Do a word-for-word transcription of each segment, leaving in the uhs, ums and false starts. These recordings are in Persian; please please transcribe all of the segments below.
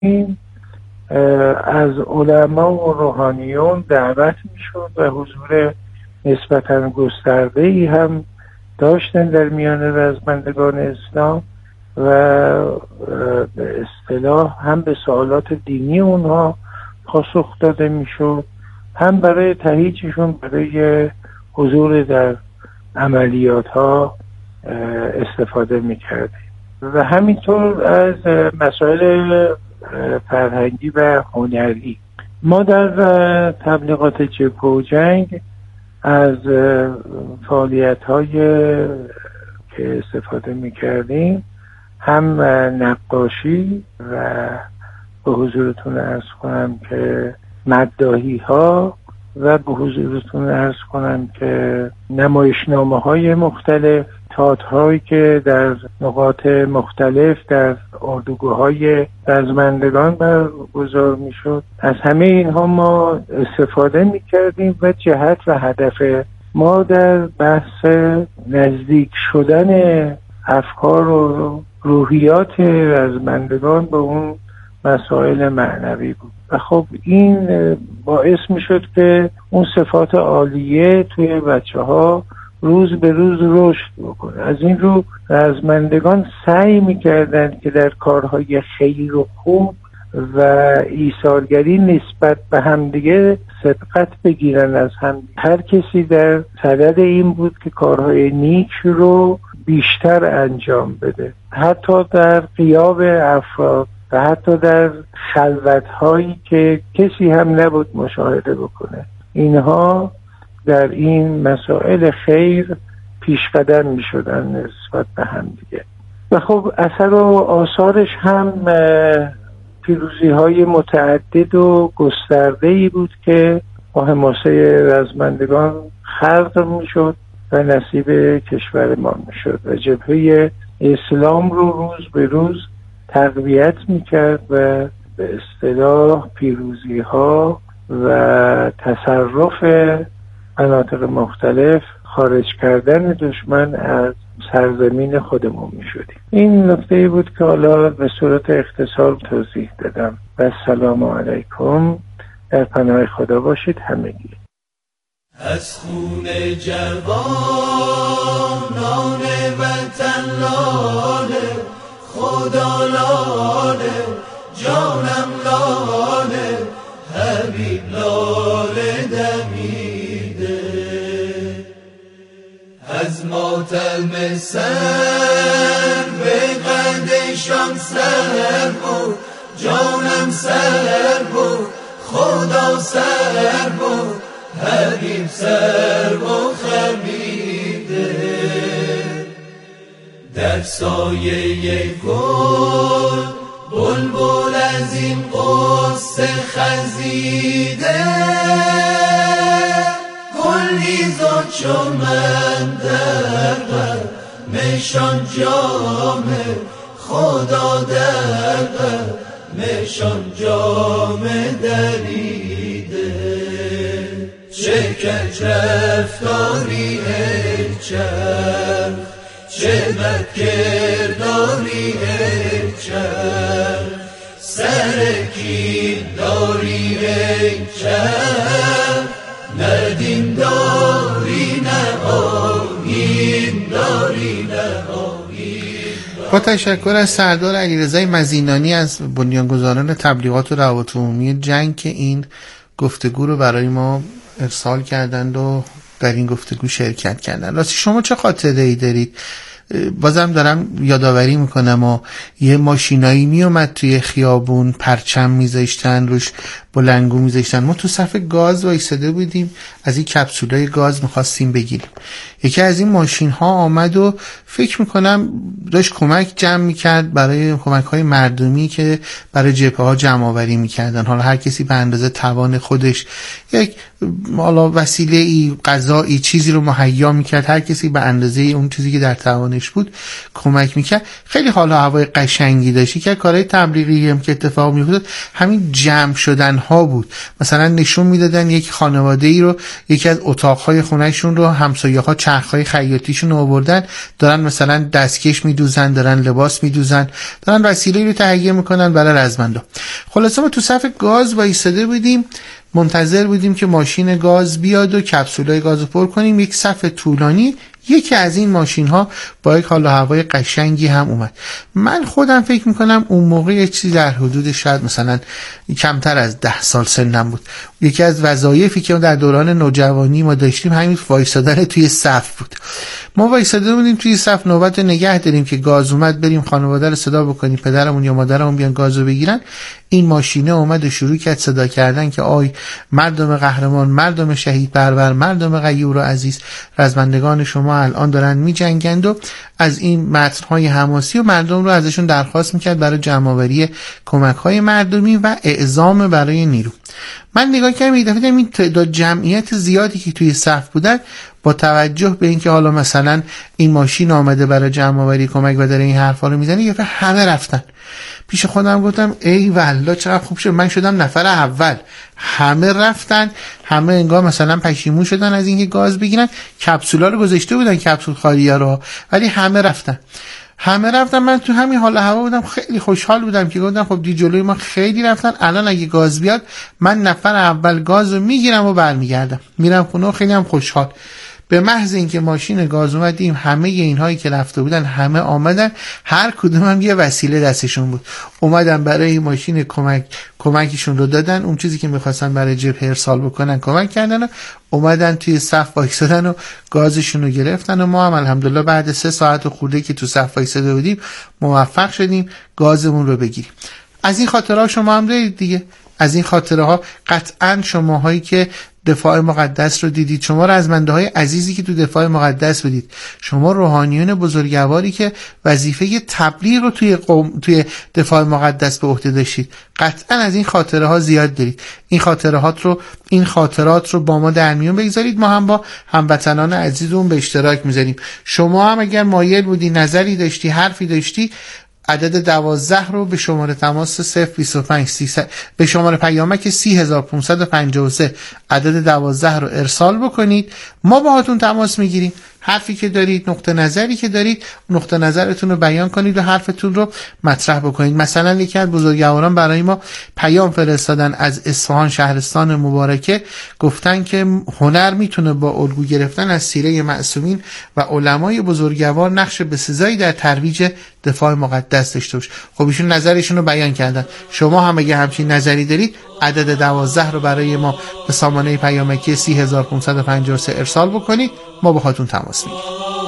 این از علما و روحانیون دعوت میشد و حضور نسبتاً گسترده‌ای هم داشتن در میان رزمندگان اسلام و به اصطلاح هم به سوالات دینی اونها پاسخ داده میشد، هم برای تهییجشون برای حضور در عملیات ها استفاده میکردیم و همینطور از مسائل فرهنگی و هنری. ما در تبلیغات جبهه و جنگ از فعالیت های که استفاده میکردیم هم نقاشی و به حضورتون عرض کنم که مداحی ها و به حضورتون عرض کنم که نمایشنامه های مختلف، تئاتر هایی که در نقاط مختلف در اردوگاه‌های رزمندگان برگزار میشد. از همه اینها ما استفاده میکردیم و جهت و هدف ما در بحث نزدیک شدن افکار و روحیات رزمندگان به اون مسائل معنوی بود و خب این باعث میشد که اون صفات عالیه توی بچه ها روز به روز رشد بکنه. از این رو رزمندگان سعی میکردن که در کارهای خیر و خوب و ایثارگری نسبت به همدیگه سبقت بگیرن از هم. هر کسی در صدد این بود که کارهای نیک رو بیشتر انجام بده، حتی در غیاب افراد و حتی در خلوت‌هایی که کسی هم نبود مشاهده بکنه. اینها در این مسائل خیر پیش قدم می شدن نسبت به هم دیگه و خب اثر و آثارش هم پیروزی های متعدد و گسترده‌ای بود که با حماسه رزمندگان خلق می شد و نصیب کشور ما می شد و جبهه اسلام رو روز به روز تقویت می کرد و به اصطلاح پیروزی ها و تصرف مناطق مختلف، خارج کردن دشمن از سرزمین خودمون می شدیم. این نکته بود که حالا به صورت اختصار توضیح دادم و السلام علیکم. در پناه خدا باشید همگی. از خون جوانان وطن لاله، خدا لاله، جانم لاله، حبیب لاله دمیده. از ماتم سر به قدشان سر بود، جانم سر بود، خدا سر بود، حبیب سر و خمیده. در سایه گل بلبل از این قصه خزیده، گل نیزا چمن در قلمشان جامه، خدا در قلمشان جامه دریده. چه کج رفتاری ای چرخ، چه بد کرداری ای چرخ، سر کین داری ای چرخ، نه دین داری نه آیین داری نه آیین. با تشکر از سردار علیرضا مزینانی از بنیانگذاران تبلیغات و روابط عمومی جنگ که این گفتگو رو برای ما ارسال کردند و در این گفتگو شرکت کردند. راستی شما چه خاطره ای دارید؟ بازم دارم یادآوری میکنم و یه ماشینایی میومد توی خیابون، پرچم میذاشتن روش، بلنگو میذاشتن، ما تو صف گاز وایساده بودیم، از این کپسولای گاز میخواستیم بگیریم. یکی از این ماشین ها آمد و فکر میکنم داشت کمک جمع میکرد برای کمک های مردمی که برای جبهه ها جمع آوری میکردن. حالا هر کسی به اندازه توان خودش یک حالا وسیله ای، غذایی، چیزی رو مهیا میکرد، هر کسی به اندازه اون چیزی که در توانش بود کمک میکرد. خیلی حالا هوای قشنگی داشت. که کارهای تبلیغی هم که اتفاق میافتاد همین جمع شدن ها بود. مثلا نشون میدادن یک خانواده ای رو، یکی از اتاقهای خونهشون رو همسایه ها چرخهای خیاطیشون آوردن، دارن مثلا دستکش میدوزن، دارن لباس میدوزن، دارن وسیله‌ای رو تهیه میکنن برای رزمندا. خلاصه ما تو صف گاز وایساده بودیم، منتظر بودیم که ماشین گاز بیاد و کپسولای گاز رو پر کنیم. یک صف طولانی، یکی از این ماشین ها با یک حال و هوای قشنگی هم اومد. من خودم فکر میکنم اون موقع یه چیزی در حدود شاید مثلا کمتر از ده سال سنم بود. یکی از وظایفی که در دوران نوجوانی ما داشتیم همین وایسادن توی صف بود. ما وایساده بودیم توی صف، نوبت نگه داریم که گاز اومد بریم خانواده رو صدا بکنیم، پدرمون یا مادرمون بیان گازو بگیرن. این ماشینه اومد و شروع کرد صدا کردن که آی مردم قهرمان، مردم شهید پرور، مردم غیور و عزیز، رزمندگان شما الان دارن می جنگند و از این متن‌های حماسی و مردم رو ازشون درخواست میکرد برای جمع‌آوری کمک‌های مردمی و اعزام برای نیرو. من نگاه کردم یه دفعه این تعداد جمعیت زیادی که توی صف بودن، با توجه به اینکه حالا مثلا این ماشین آمده برای جمع‌آوری کمک و داره این حرفا رو میزنه، یه دفعه همه رفتن. پیش خودم گفتم ای والله چقدر خوب شد من شدم نفر اول. همه رفتن، همه انگار مثلا پشیمون شدن از اینکه گاز بگیرن. کپسولا رو گذاشته بودن، کپسول خالی‌ها رو، ولی همه رفتن. همه رفتن. من تو همین حال هوا بودم، خیلی خوشحال بودم که گفتم خب دی جلوی ما خیلی رفتن، الان اگه گاز بیاد من نفر اول گاز رو میگیرم و برمیگردم میرم خونه و خیلی هم خوشحال. به محض اینکه ماشین گاز اومدیم، همه اینهایی که رفته بودن همه آمدن، هر کدوم هم یه وسیله دستشون بود، اومدن برای این ماشین کمک کمکشون رو دادن. اون چیزی که می‌خواستن برای جبهه ارسال بکنن کمک کردن و اومدن توی صف وایسادن و گازشون رو گرفتن و ما هم الحمدلله بعد سه ساعت و خورده که تو صف وایساده بودیم موفق شدیم گازمون رو بگیریم. از این خاطرها شما هم دارید دیگه. از این خاطره ها قطعا شماهایی که دفاع مقدس رو دیدید، شما رزمنده های عزیزی که تو دفاع مقدس بودید، شما روحانیون بزرگواری که وظیفه تبلیغ رو توی قوم توی دفاع مقدس به عهده داشتید، قطعا از این خاطره ها زیاد دارید. این خاطرات رو این خاطرات رو با ما در میون بگذارید، ما هم با هموطنان عزیزمون به اشتراک میذاریم. شما هم اگر مایل بودی، نظری داشتی، حرفی داشتی، عدد دوازده رو به شماره تماس صفر بیست و پنج سیصد به شماره پیامک سی هزار و پانصد و پنجاه و سه عدد دوازده رو ارسال بکنید، ما باهاتون تماس میگیریم. حرفی که دارید، نقطه نظری که دارید، نقطه نظرتون رو بیان کنید و حرفتون رو مطرح بکنید. مثلا یکی از بزرگواران برای ما پیام فرستادن از اصفهان، شهرستان مبارکه، گفتن که هنر میتونه با الگو گرفتن از سیره معصومین و علمای بزرگوار نقش بسزایی در ترویج دفاع مقدس داشته باشه. خب ایشون نظرشون رو بیان کردن. شما هم اگه همچین نظری دارید، عدد دوازده رو برای ما به سامانه پیامکی سی هزار و پانصد و پنجاه و سه ارسال بکنید، ما باهاتون تماس میگیریم.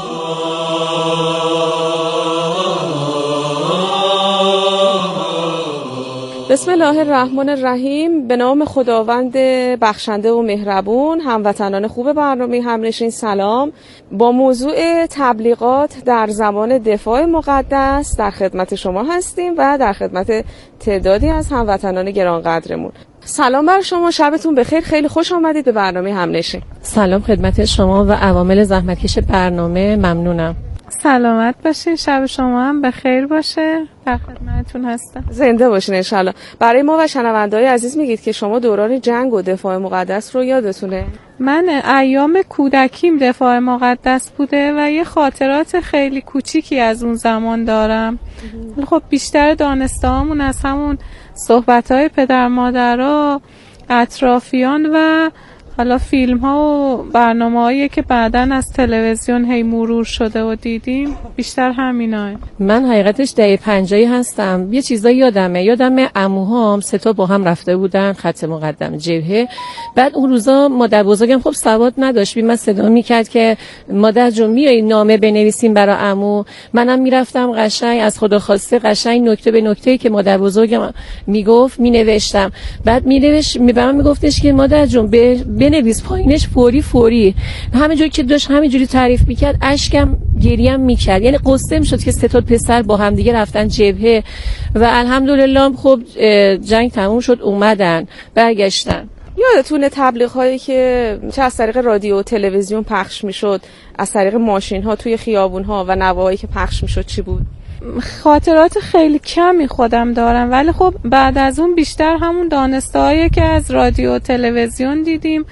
بسم الله الرحمن الرحیم. به نام خداوند بخشنده و مهربون. هموطنان خوب برنامه همنشین سلام. با موضوع تبلیغات در زمان دفاع مقدس در خدمت شما هستیم و در خدمت تعدادی از هموطنان گرانقدرمون. سلام بر شما، شبتون بخیر، خیلی خوش آمدید به برنامه همنشین. سلام خدمت شما و عوامل زحمتکش برنامه، ممنونم. سلامت باشین، شب شما هم بخیر باشه، در خدمتتون هستم. زنده باشین انشالله. برای ما و شنونده‌های عزیز میگید که شما دوران جنگ و دفاع مقدس رو یادتونه؟ من ایام کودکیم دفاع مقدس بوده و یه خاطرات خیلی کوچیکی از اون زمان دارم. خب بیشتر دانسته‌هامون از همون صحبت‌های پدر مادرها، اطرافیان و حالا فیلم ها و برنامه هایی که بعدن از تلویزیون هی مرور شده و دیدیم، بیشتر همینا. من حقیقتش دهه پنجاهی هستم. یه چیزایی یادمه یادمه عموهام سه تا با هم رفته بودن خط مقدم جبهه. بعد اون روزا مادر بزرگم خب سواد نداشت، من صدا میکرد که مادر جون میای نامه بنویسیم برای عمو. منم میرفتم قشنگ از خدا خواسته قشنگ نکته به نکته‌ای که مادر بزرگم میگفت مینوشتم. بعد مینوشت میبرم میگفتش که مادر جون به بنویس پایینش فوری فوری. همینجوری که داشت همینجوری تعریف میکرد اشکم گریم میکرد، یعنی قصه میشد که سه تا پسر با هم دیگه رفتن جبهه و الحمدلله خب جنگ تموم شد، اومدن برگشتن. یادتونه تبلیغ هایی که چه از طریق رادیو و تلویزیون پخش میشد، از طریق ماشین ها توی خیابون ها و نواهایی که پخش میشد چی بود؟ خاطرات خیلی کمی خودم دارم، ولی خب بعد از اون بیشتر همون دانسته‌هایی که از رادیو و تلویزیون دیدیم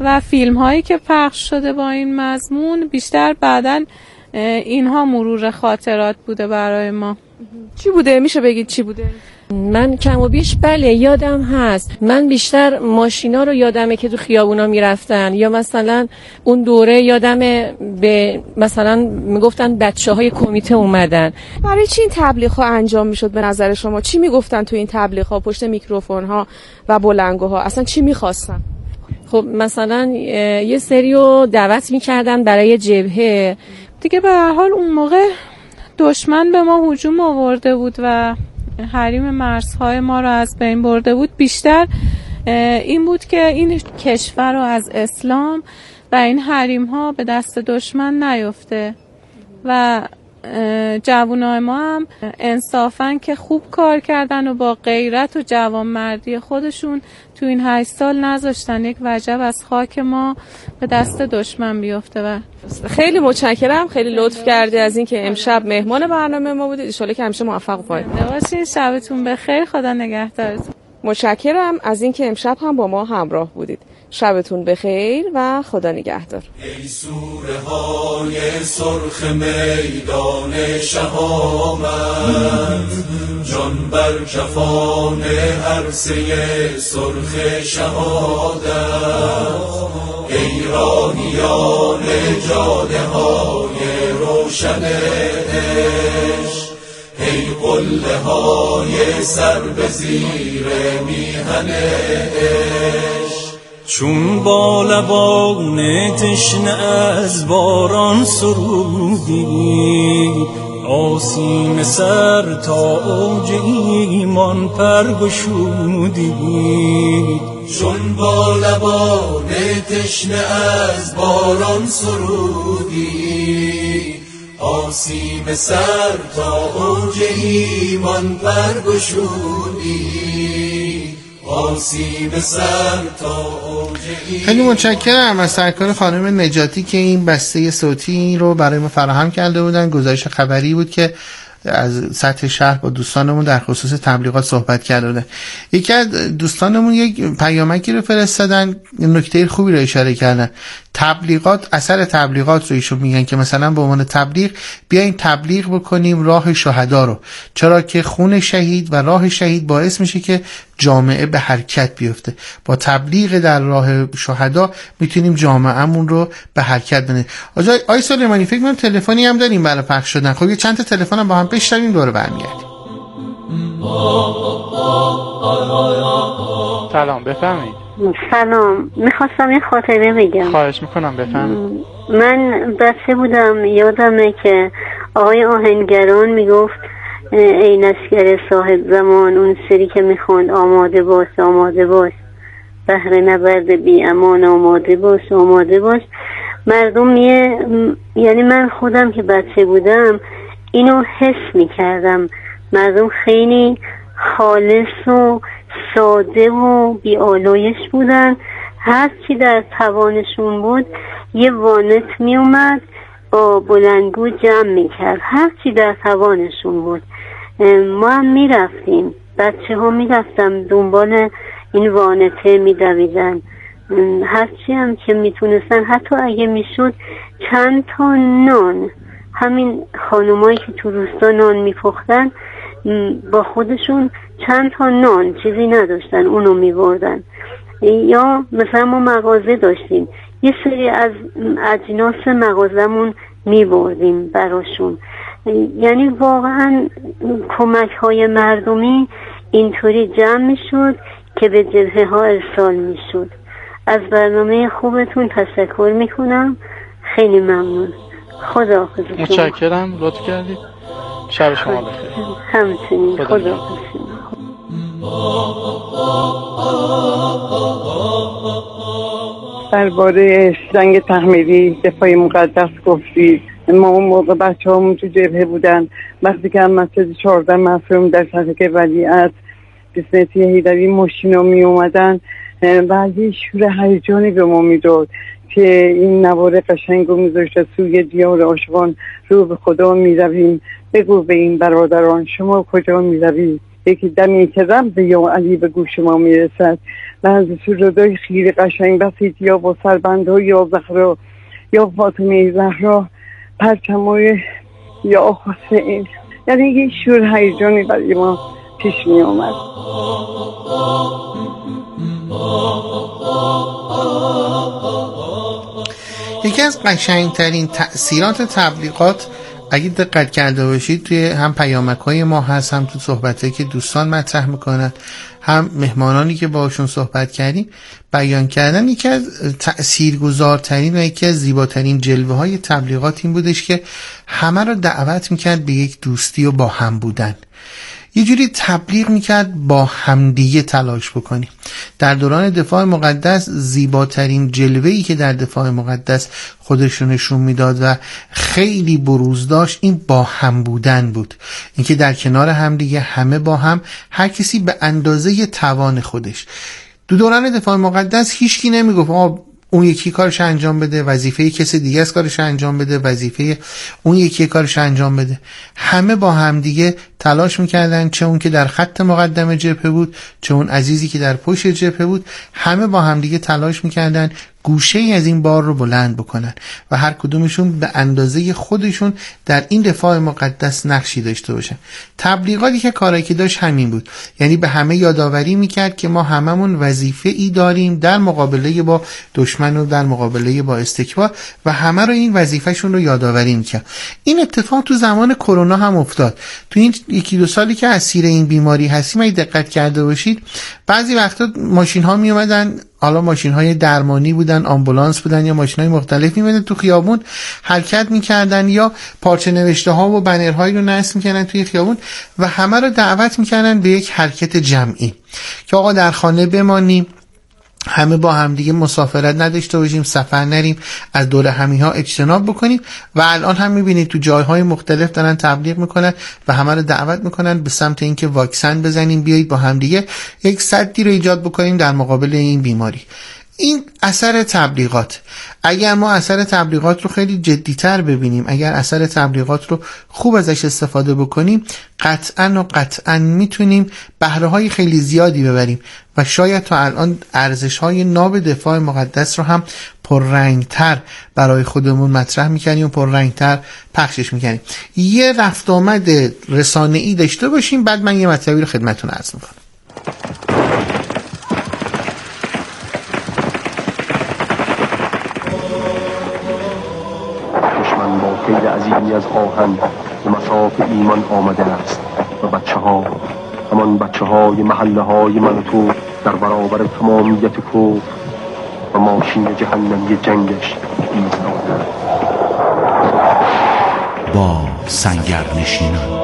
و فیلم هایی که پخش شده با این مضمون بیشتر بعداً اینها مرور خاطرات بوده برای ما. چی بوده؟ میشه بگید چی بوده؟ من کم و بیش بله یادم هست. من بیشتر ماشینا رو یادمه که تو خیابونا میرفتن، یا مثلا اون دوره یادمه به مثلا میگفتن بچه های کمیته اومدن. برای چی این تبلیغ ها انجام میشد به نظر شما؟ چی میگفتن تو این تبلیغ ها پشت میکروفون ها و بلندگوها؟ اصلا چی میخواستن؟ خب مثلا یه سریو دعوت میکردن برای جبهه دیگه. به هر حال اون موقع دشمن به ما هجوم آورده بود و حریم مرزهای ما رو از بین برده بود. بیشتر این بود که این کشور رو از اسلام و این حریم ها به دست دشمن نیفته و جوانای ما هم انصافاً که خوب کار کردن و با غیرت و جوانمردی خودشون تو این هشت سال نذاشتن یک وجب از خاک ما به دست دشمن بیفته. و خیلی متشکرم، خیلی لطف کردی از این که امشب مهمان برنامه ما بودید. ان شاءالله که همیشه موفق و پایدار باشین. شبتون بخیر، خدا نگهدارتون. متشکرم از این که امشب هم با ما همراه بودید. شبتون بخیر و خدا نگهدار. ای سوره های سرخ میدان شهامت، جان بر کفان عرصه سرخ شهادت. ای راهیان جاده های روشن عشق، ای قله های سر به زیر میهن عشق. چون با لبان تشنه از باران سرودی، آسیم سر تا اوج ایمان پرگشودی. چون با لبان تشنه از باران سرودی، آسیم سر تا اوج ایمان پرگشودی. آسیم سر تا اوج ایمان. خیلی متشکرم از سرکار خانم نجاتی که این بسته صوتی رو برای ما فراهم کرده بودن. گزارش خبری بود که از سطح شهر با دوستانمون در خصوص تبلیغات صحبت کرده بودن. یکی از دوستانمون یک پیامکی رو فرستادن، نکته خوبی رو اشاره کردن. تبلیغات، اثر تبلیغات رو ایشون میگن که مثلا به عنوان تبلیغ بیاین تبلیغ بکنیم راه شهدا رو، چرا که خون شهید و راه شهید باعث میشه که جامعه به حرکت بیفته. با تبلیغ در راه شهدا میتونیم جامعهمون رو به حرکت بنه. آقای سلیمانی فکر کنم تلفنی هم داریم برای پخش شدن. خب یه چند تا تلفن هم با هم بشنویم دوره برمیگردیم. سلام، بفرمایید. سلام، میخواستم یه خاطره بگم. خواهش میکنم، بفرمایید. من بچه بودم، یادمه که آقای آهنگران میگفت ای لشکر صاحب زمان، اون سری که میخوند آماده باش آماده باش، بهر نبرد بی امان آماده باش آماده باش. مردم میه، یعنی من خودم که بچه بودم اینو حس میکردم، مردم خیلی خالص و ساده و بی‌آلایش بودن. هر چی در توانشون بود یه وانت می اومد با بلندگو جمع میکرد، هر چی در توانشون بود. ما هم میرفتیم، بچه ها میرفتم دنبال این وانته میدویدن، هر چی هم که میتونستن، حتی اگه میشد چند تا نان، همین خانومایی که تو روستا نان میپختن با خودشون چند تا نان، چیزی نداشتن، اونو میبردن. یا مثلا ما مغازه داشتیم، یه سری از اجناس مغازمون میبردیم براشون. یعنی واقعا کمک های مردمی اینطوری جمع میشد که به جبهه ها ارسال میشد. از برنامه خوبتون تشکر میکنم، خیلی ممنون. خداحافظ. متشکرم، لطف کردید. شب شما بخیر. همچنین، خداحافظ. درباره جنگ تحمیلی دفاع مقدس گفتید. ما اون موقع بچه همون تو جبهه بودن، وقتی که هم مسجد چهارده مفهوم در صدق ولیعت بسمتی هیدری ماشینا می اومدن و یه شور هیجانی به ما میداد که این نوار قشنگ رو میذاشت سوی دیار عاشقان رو به خدا میرویم، بگو به این برادران شما کجا میروید. یکی دمی که رمز یا علی به گوش ما میرسد و از سرودای خیلی قشنگ بسیط یا با سربندها یا زهرا یا فاطمه زهرا پرچمای یا حسین، یعنی یه شور هیجانی برای ما پیش می آمد. یکی از قشنگترین تأثیرات تبلیغات اگه دقت کرده باشید توی هم پیامک‌های ما هست، هم تو صحبتایی که دوستان مطرح میکنن، هم مهمانانی که باشون صحبت کردیم بیان کردن، یکی از تأثیرگذارترین و یکی از زیباترین جلوه های تبلیغات این بودش که همه رو دعوت میکرد به یک دوستی و با هم بودن. یه جوری تبلیغ میکرد با همدیگه تلاش بکنیم. در دوران دفاع مقدس زیباترین جلوه‌ای که در دفاع مقدس خودش رو نشون میداد و خیلی بروز داشت این با هم بودن بود، اینکه در کنار همدیگه همه با هم، هر کسی به اندازه توان خودش. دو دوران دفاع مقدس هیچکی نمیگفت آه اون یکی کارش انجام بده، وظیفه کسی دیگه از کارش انجام بده، وظیفه اون یکی کارش انجام بده. همه با هم دیگه تلاش میکردن، چه اون که در خط مقدم جبهه بود، چه اون عزیزی که در پشت جبهه بود، همه با هم دیگه تلاش میکردن گوشه ای از این بار رو بلند بکنن و هر کدومشون به اندازه خودشون در این دفاع مقدس نقشی داشته باشن. تبلیغاتی که کاری که داشت همین بود، یعنی به همه یادآوری میکرد که ما هممون وظیفه ای داریم در مقابله با دشمن و در مقابله با استکبار و همه رو این وظیفهشون رو یادآوری میکرد. این اتفاق تو زمان کرونا هم افتاد. تو این یکی دو سالی که اسیر این بیماری هستیم اگه دقت کرده باشید بعضی وقتا ماشین ها می اومدن، حالا ماشین های درمانی بودن، آمبولانس بودن یا ماشین های مختلف می اومدن تو خیابون حرکت میکردن یا پارچه نوشته ها و بنرهایی رو نصب میکردن توی خیابون و همه رو دعوت میکردن به یک حرکت جمعی که آقا در خانه بمانیم، همه با همدیگه مسافرت نداشته باشیم، سفر نریم، از دور همی ها اجتناب بکنیم. و الان هم میبینید تو جایهای مختلف دارن تبلیغ میکنن و همه رو دعوت میکنن به سمت اینکه واکسن بزنیم، بیایید با همدیگه یک سدی رو ایجاد بکنیم در مقابل این بیماری. این اثر تبلیغات. اگر ما اثر تبلیغات رو خیلی جدیتر ببینیم، اگر اثر تبلیغات رو خوب ازش استفاده بکنیم، قطعا و قطعا میتونیم بهره های خیلی زیادی ببریم و شاید تا الان ارزش های ناب دفاع مقدس رو هم پررنگتر برای خودمون مطرح میکنیم و پررنگتر پخشش میکنیم. یه رفت آمد رسانه‌ای داشته باشیم، بعد من یه مطلبی رو خدمتتون عرض میکنم. خیلی عظیمی از آهن به مساف ایمان آمده است و بچه ها، همان بچه های محله های من و تو در برابر تمامیت کفر و ماشین جهنمی جنگش ایستاده با سنگر نشینان.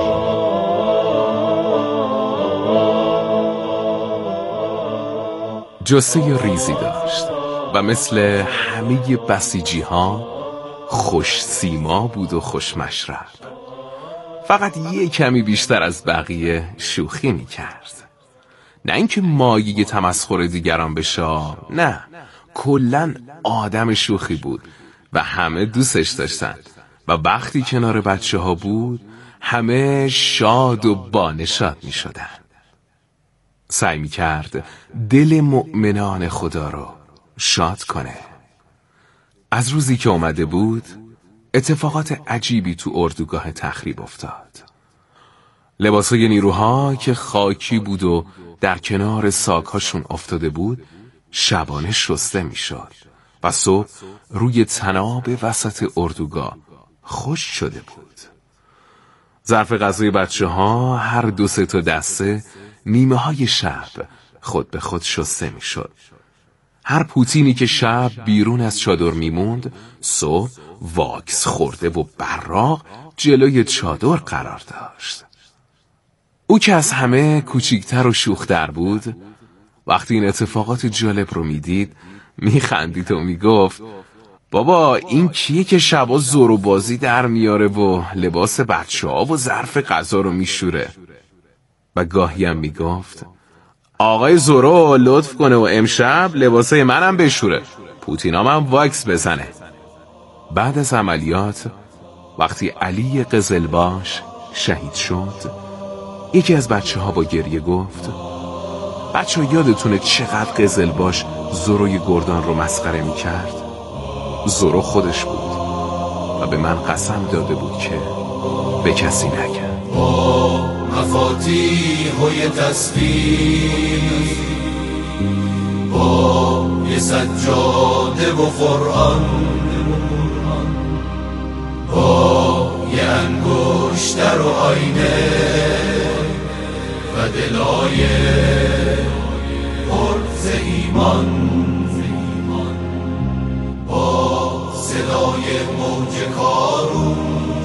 جثه ریزی داشت و مثل همه بسیجی ها خوش سیما بود و خوش مشرب، فقط یه کمی بیشتر از بقیه شوخی می کرد. نه اینکه مایه تمسخر دیگران بشه، نه، کلن آدم شوخی بود و همه دوستش داشتن و وقتی کنار بچه ها بود همه شاد و بانشاد می شدن. سعی می کرد دل مؤمنان خدا رو شاد کنه. از روزی که اومده بود اتفاقات عجیبی تو اردوگاه تخریب افتاد. لباسای نیروها که خاکی بود و در کنار ساک‌هاشون افتاده بود شبانه شسته میشد و صبح روی طناب وسط اردوگاه خوش شده بود. ظرف غذای بچه ها هر دو سه تا دسته نیمه های شب خود به خود شسته میشد. هر پوتینی که شب بیرون از چادر میموند صبح واکس خورده و براق جلوی چادر قرار داشت. او که از همه کوچیکتر و شوختر بود وقتی این اتفاقات جالب رو میدید میخندید و میگفت بابا این کیه که شبا زور و بازی در میاره و لباس بچه ها و ظرف غذا رو میشوره. و گاهی هم میگفت آقای زورو لطف کنه و امشب لباسای منم بشوره، پوتینام هم واکس بزنه. بعد از عملیات وقتی علی قزلباش شهید شد یکی از بچه ها با گریه گفت بچه ها یادتونه چقدر قزلباش زروی گردان رو مسخره می کرد؟ زورو خودش بود و به من قسم داده بود که به کسی نگه. با مفاتیح و یه تسبیح، با یه سجاده و قرآن، با یه انگشتر و آینه و دلای پرز ایمان، با صدای موج کارون،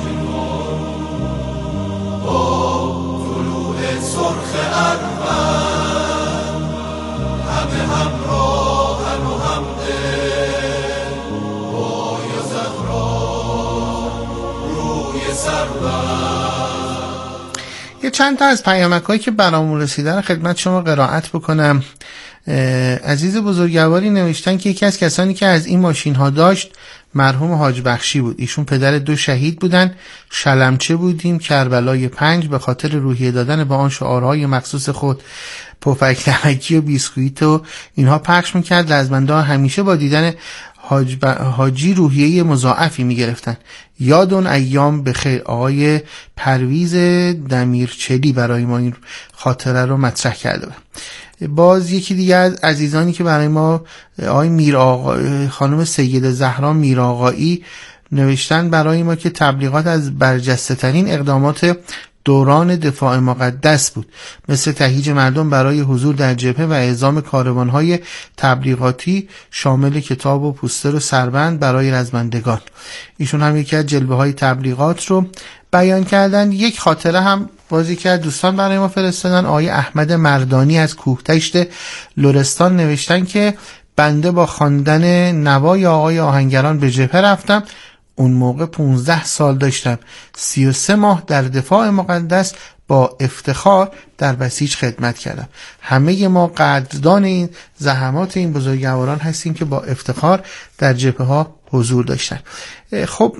با طلوع سرخ ارمن، همه همراهن و همدل با یا زهرا روی سربن. یه چند تا از پیامک هایی که برامون رسیده رو خدمت شما قرائت بکنم. عزیز بزرگواری نوشتن که یکی از کسانی که از این ماشین ها داشت مرحوم حاج بخشی بود. ایشون پدر دو شهید بودن. شلمچه بودیم کربلای پنج به خاطر روحیه دادن به آن شعارهای مخصوص خود پفک نمکی و بیسکویت و اینها پخش میکرد. لزمنده ها همیشه با دیدن حاج ب... حاجی روحیه مضاعفی میگرفتن. یاد اون ایام بخیر. آقای پرویز دمیرچلی برای ما این خاطره رو مطرح کرده بود. باز یکی دیگه از عزیزانی که برای ما آقای میر آقا خانم سید زهرا میر آقایی نوشتن برای ما که تبلیغات از برجسته ترین اقدامات دوران دفاع مقدس بود، مثل تهییج مردم برای حضور در جبهه و اعزام کاروان‌های تبلیغاتی شامل کتاب و پوستر و سربند برای رزمندگان. ایشون هم یکی از جلوه‌های تبلیغات رو بیان کردن. یک خاطره هم بازی که دوستان برای ما فرستادن. آقای احمد مردانی از کوهتشت لرستان نوشتن که بنده با خواندن نوای آقای آهنگران به جبهه رفتم. اون موقع پونزده سال داشتم. سی و سه ماه در دفاع مقدس با افتخار در بسیج خدمت کردم. همه ما قدردان این زحمات این بزرگواران هستیم که با افتخار در جبهه ها حضور داشتن. خب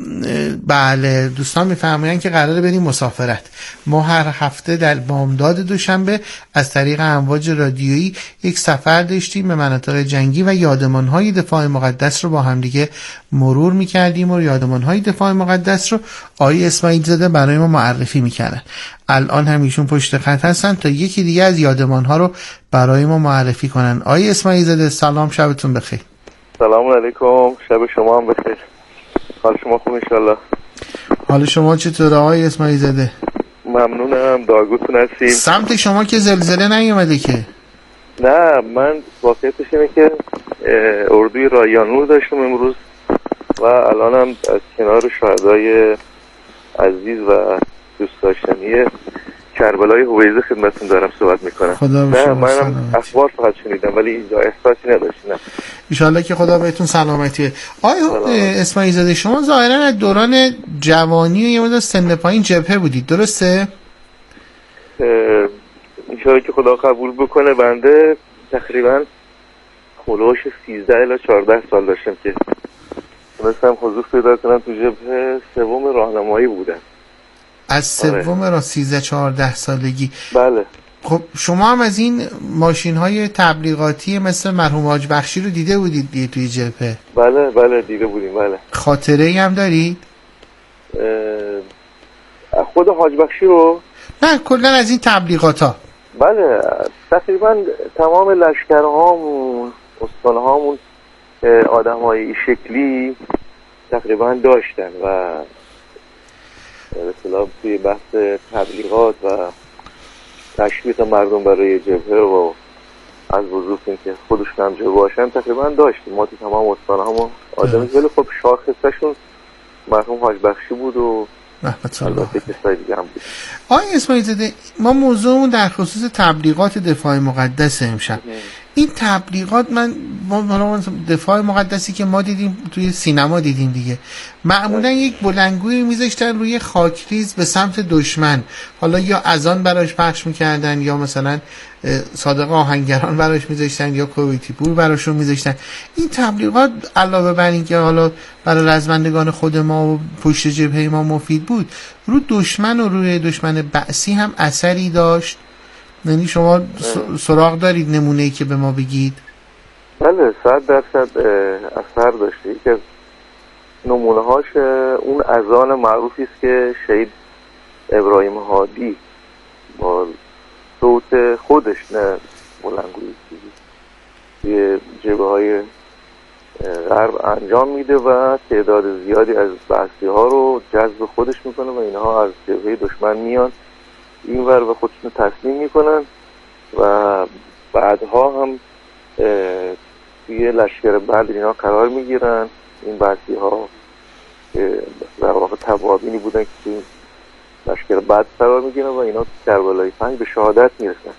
بله، دوستان میفرمایند که قراره بریم مسافرت. ما هر هفته در بامداد دوشنبه از طریق امواج رادیویی یک سفر داشتیم به مناطق جنگی و یادمانهای دفاع مقدس رو با همدیگه مرور میکردیم و یادمانهای دفاع مقدس رو آقای اسماعیل زاده برای ما معرفی میکردن. الان هم ایشون پشت خط هستن تا یکی دیگه از یادمانها رو برای ما معرفی کنن. آقای اسماعیل زاده سلام، شبتون بخیر. سلام علیکم، شب شما هم بخیر. حال شما خوب انشالله؟ حال شما چطوره آقای اسماعیل زاده؟ ممنونم، داغوتون هستیم. سمت شما که زلزله نیومده که؟ نه، من واقعیتش اینه که اردوی رایانور داشتم امروز و الانم از کنار شهدای عزیز و دوست داشتنی کربلای هویزه خدمتتون دارم صحبت میکنم. خدا به نه شما منم سلامتی. اخبار فقط شنیدم ولی اینجا احساسی نداشتم. ان شاءالله که خدا بهتون سلامتی. آیا اسماعیل زاده شما ظاهرا از دوران جوانی و یه مدت سن پایین جبهه بودید، درسته؟ ان شاءالله که خدا قبول بکنه. بنده تقریبا خلوش سیزده الی چهارده سال داشتم که تونستم حضور پیدا کنم تو جبهه. سوم راهنمایی بودم. از سوم را سیزده چهارده سالگی. بله. خب شما هم از این ماشین های تبلیغاتی مثل مرحوم حاج بخشی رو دیده بودید دیگه توی جبهه؟ بله بله دیده بودیم. بله. خاطره ای هم دارید؟ خود حاج بخشی رو؟ نه کلا از این تبلیغات ها. بله تقریبا تمام لشکرهامون استانهامون آدم های این شکلی تقریبا داشتن و به اصطلاح توی بحث تبلیغات و تشویق مردم برای جبهه و از وظیفه اینکه خودشون هم جبهه باشن تقریبا داشتیم. ما تو تمام استانهامون آدم ولی خب شاخصشون مرحوم حاج بخشی بود و رحمت الله. آقای اسماعیل زاده ما موضوعمون در خصوص تبلیغات دفاع مقدس امشب. این تبلیغات من ما دفاع مقدسی که ما دیدیم توی سینما دیدیم دیگه، معمولا یک بلندگویی میذاشتن روی خاکریز به سمت دشمن، حالا یا اذان براش پخش میکردن یا مثلا صادق آهنگران براش میذاشتن یا کویتی پور براشون میذاشتن. این تبلیغات علاوه بر این که حالا برای رزمندگان خود ما و پشت جبهه ما مفید بود، رو دشمن و روی دشمن بعثی هم اثری داشت. یعنی شما سراغ دارید نمونه‌ای که به ما بگید؟ بله، صد درصد اثر داشته. یکی از نمونه هاش اون اذان معروفی است که شهید ابراهیم هادی با صوت خودش، نه بلندگویی، توی جبهه های غرب انجام میده و تعداد زیادی از بعثی ها رو جذب خودش میکنه و اینها از جبهه دشمن میان اینور و خودشون تسلیم میکنن و بعدها هم توی لشکر بدر اینا قرار میگیرن. این بعثی ها در واقع توابینی بودن که توی لشکر بدر قرار میگیرن و اینا کربلای پنج به شهادت میرسن.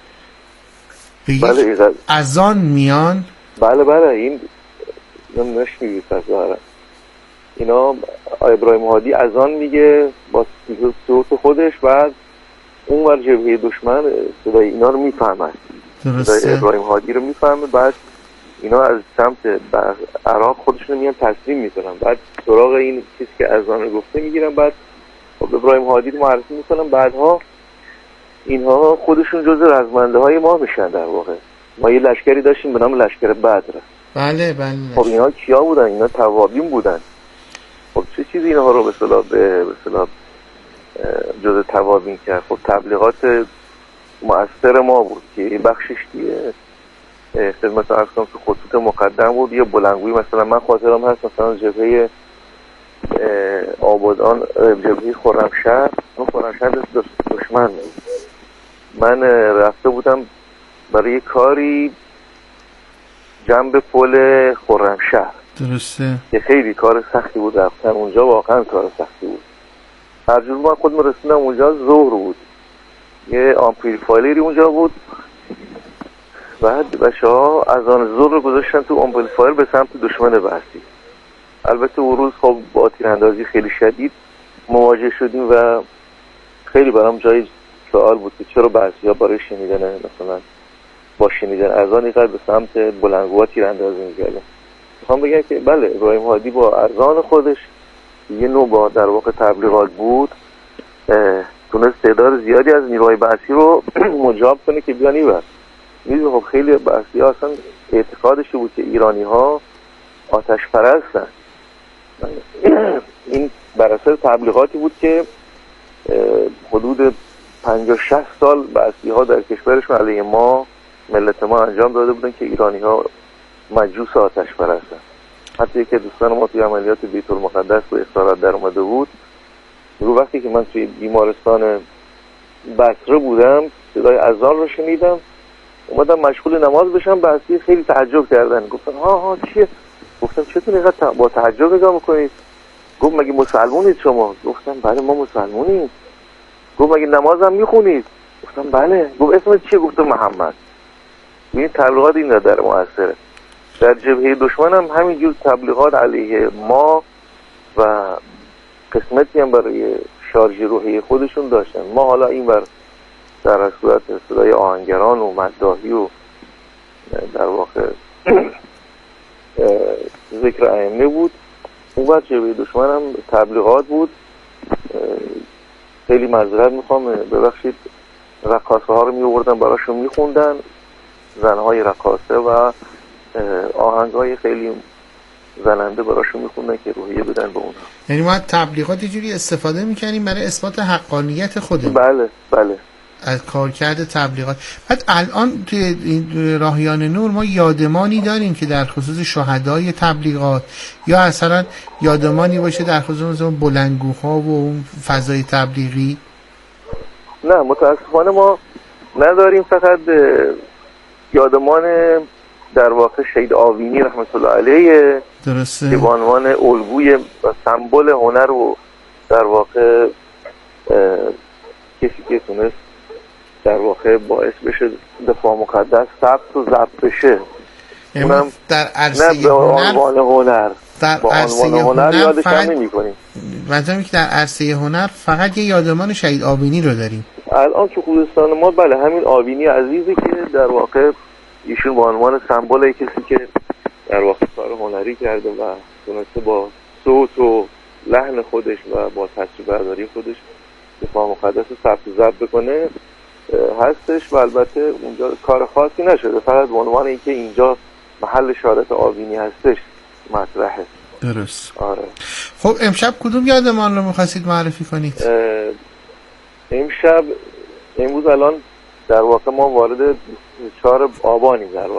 بله اذان میان. بله بله این نشنیدید از ظاهرا اینا ابراهیم هادی اذان میگه با صوت خودش، بعد اون ور جبهه دشمن صدای اینا رو میفهمن، صدای ابراهیم هادی رو میفهمه، بعد اینا از سمت عراق خودشون میان تسلیم میکنن، بعد سراغ این چیزی که اذان رو گفته میگیرن، بعد خب ابراهیم هادی رو معرفی میکنن. بعدها اینها خودشون جز رزمنده های ما میشن. در واقع ما یه لشکری داشتیم به نام لشکر بدر. بله بله. خب اینا کیا بودن؟ اینا توابین بودن. خب چه چیزی اینها رو به اصطلاح به اصطلاح جز توابین کرد؟ خب تبلیغات مؤثر ما بود که بخشش دیگه خدمت عرض کنم که خطوط مقدم بود. یه بلندگویی مثلا من خاطرم هست، مثلا جبهه آبادان، جبهه خرمشهر، اون خرمشهر دشمن من رفته بودم برای کاری جنب پل خرمشهر. درسته. که خیلی کار سختی بود رفتن اونجا، واقعا کار سختی بود. هر جور من خودم رسیدم اونجا ظهر بود، یه آمپلیفایری اونجا بود، بعد بچه ها از آن ظهر رو گذاشتن تو آمپلیفایر به سمت دشمن بعثی. البته اون روز خب با تیراندازی خیلی شدید مواجه شدیم و خیلی برام جای سوال بود که چرا بعضی ها برای شنیدن مثلا با شنیدن اذان اینقدر به سمت بلندگوها تیراندازی می‌کردن. میخوام بگم که بله ابراهیم هادی با اذان خودش یه نوع با در واقع تبلیغات بود، تونست تعداد زیادی از نیروهای بعثی رو مجاب کنه که بیان اینور. میدونی خب خیلی بعثی ها اصلا اعتقادش بود که ایرانی ها آتش پرستن. این بر اثر تبلیغاتی بود که حدود پنجاه شصت سال بعثی ها در کشورشون علیه ما ملت ما انجام داده بودن که ایرانی ها مجوس آتش پرستن. حتی که دوستان ما توی عملیات بیت المقدس و اسارت در اومده بود، رو وقتی که من توی بیمارستان بصره بودم صدای اذان رو شنیدم، اومدم مشغول نماز بشم، بعضی خیلی تعجب کردن، گفتن ها ها چیه؟ گفتم چطور اینقدر با تعجب نگاه میکنید؟ گفت مگه مسلمونید شما؟ گفتم بله ما مسلمونیم. گفت مگه نمازم میخونید؟ گفتم بله. گفت اسمت چیه؟ گفتم محمد. این تبلیغات این در مؤثره. در جبهه دشمن هم همینجور تبلیغات علیه ما و قسمتی هم برای شارژ روحی خودشون داشتن. ما حالا این بر در صورت صدای آهنگران و مداحی و در واقع ذکر ائمه بود، اون بر جبهه دشمن هم تبلیغات بود. خیلی معذرت میخوام ببخشید، رقاصه ها رو می آوردن براشون میخوندن، زنهای رقاصه و آهنگ های خیلی زننده براشون میخوندن که روحیه بدن به اونها. یعنی ما تبلیغات جوری استفاده میکنیم برای اثبات حقانیت خودمون. بله بله. از کارکرد تبلیغات. بعد الان توی این راهیان نور ما یادمانی داریم که در خصوص شهدای تبلیغات یا اصلا یادمانی باشه در خصوص اون بلندگوها و اون فضای تبلیغی؟ نه متاسفانه ما نداریم. فقط یادمان در واقع شهید آوینی رحمت الله علیه، درسته، که به عنوان الگوی و سمبل هنر و در واقع کسی که تونست در واقع باعث بشه دفاع مقدس ثبت و ضبط بشه، اونم در عرصه نه به عنوان هنر، در عرصه هنر, هنر یادش هم نمی کنیم. مثلا که در عرصه هنر فقط یه یادمان شهید آوینی رو داریم. الان تو خوزستان ما بله همین آوینی عزیزی که در واقع ایشون به عنوان سمبل کسی که در واقع کار هنری کرده و تونسته با صوت و لحن خودش و با تصویر برداری خودش دفاع مقدس رو ثبت و ضبط بکنه هستش و البته اونجا کار خاصی نشده، فقط به عنوان اینکه اینجا محل شارت آوینی هستش مطرحه. درست. آره. خب امشب کدوم یادمان رو می‌خواستید معرفی کنید؟ امشب امروز الان در واقع ما وارد چهار آبانیم در واقع